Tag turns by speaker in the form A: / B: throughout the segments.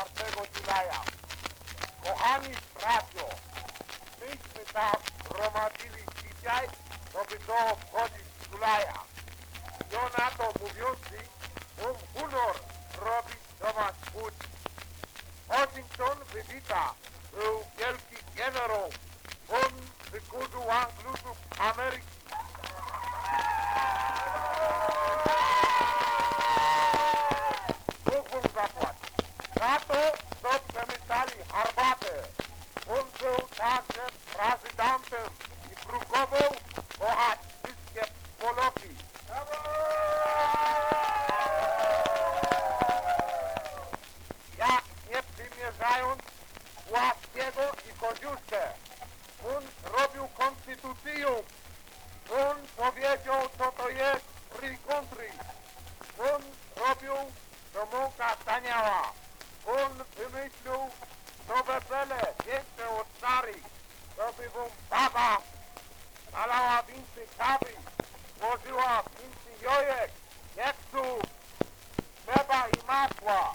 A: 4 Julaja. Kochani bracio, myśmy tam gromadzili dzisiaj, żeby to obchodzić Julaja. I on na to mówiący, honor robić do was płci. Washington wybita, był wielki generał, on wykurzył Anglusów Ameryki. Bóg wam zapłaci. Za to, co przemyślali herbatę. On był także prezydentem i próbował kochać wszystkie Poloki. Jak nie przymierzając Płaskiego i Koziuszkę, on robił konstytucję. On powiedział, co to jest free country. On robił, co mąka taniała. On wymyślił nowe bele, większe od starych, żeby wam baba nalała więcej kawy, włożyła więcej jojek, jeksu, chleba i masła.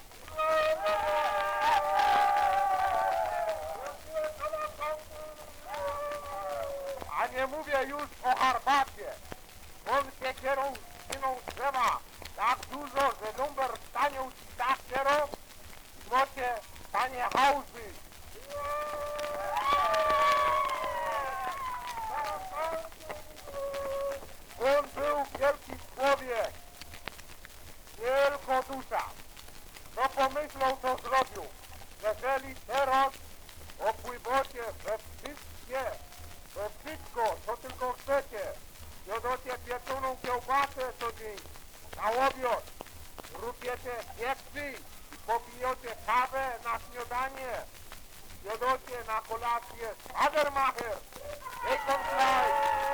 A: A nie mówię już o herbacie. On siekierą ścinął drzewa tak dużo, że lumber staniał ci tak kierą, mocie tanie hałzy. On był wielki człowiek, wielko dusza. Co pomyślał, to zrobił. Jeżeli teraz opływacie we wszystko, co tylko chcecie, jodocie pieczoną kiełbasę co dzień, na obiad, rupiecie pieksy i popijecie kawę na śniadanie, jodocie na kolację Spadermacher, Bacon Fly.